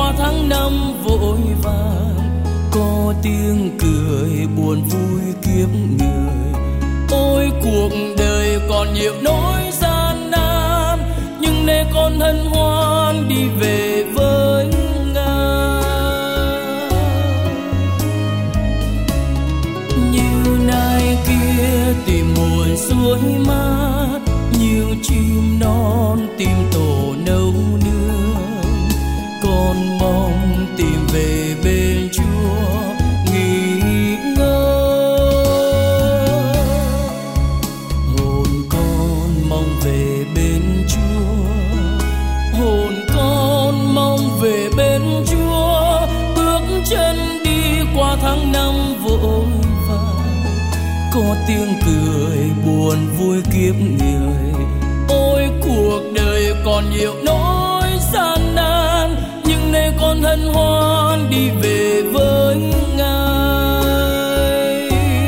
qua tháng năm vội vàng, có tiếng cười buồn vui kiếp người. Ôi cuộc đời còn nhiều nỗi gian nan, nhưng nay con hân hoan đi về với Ngài. Như nai kia tìm nguồn suối mát, như chim non tìm tổ nấu nương, con mong tìm về bên Chúa nghỉ ngơi. Hồn con mong về bên Chúa, hồn con mong về bên Chúa, bước chân đi qua tháng năm vội vàng, có tiếng cười buồn vui kiếp người. Ôi cuộc đời còn nhiều nỗi gian nan, nhưng nay con hân hoan đi về với Ngài.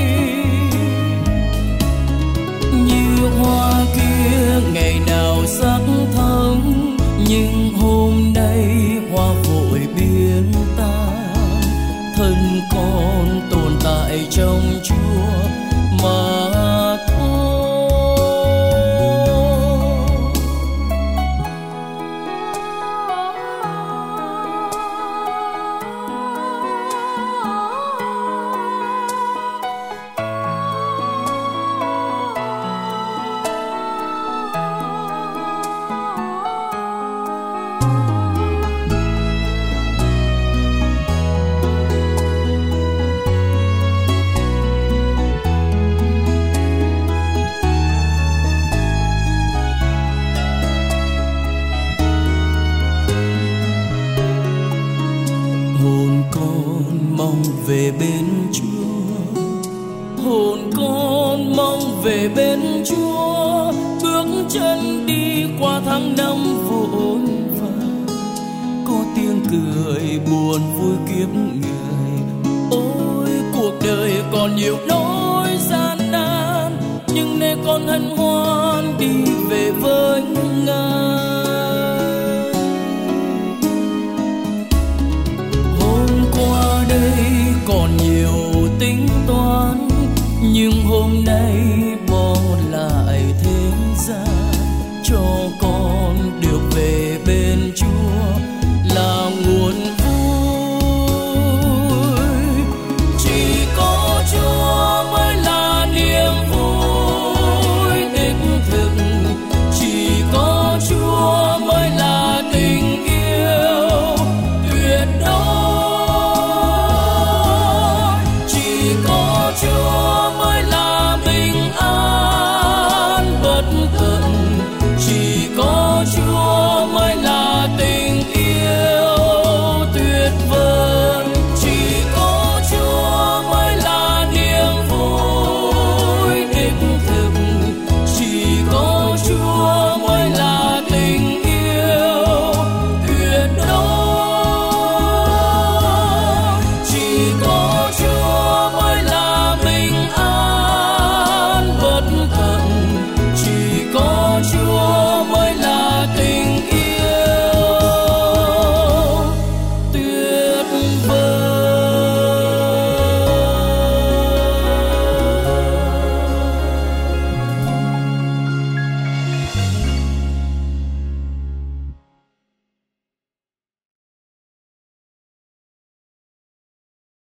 Như hoa kia ngày nào sắc thắm, nhưng hôm nay hoa vội biến tan. Thân con tồn tại trong Chúa mà thôi. Hồn con mong về bên Chúa, hồn con mong về bên Chúa, bước chân đi qua tháng năm vội vàng, có tiếng cười buồn vui kiếp người. Ôi cuộc đời còn nhiều nỗi gian nan, nhưng nay con hân hoan đi về với Ngài. Qua đây còn nhiều tính toán, nhưng hôm nay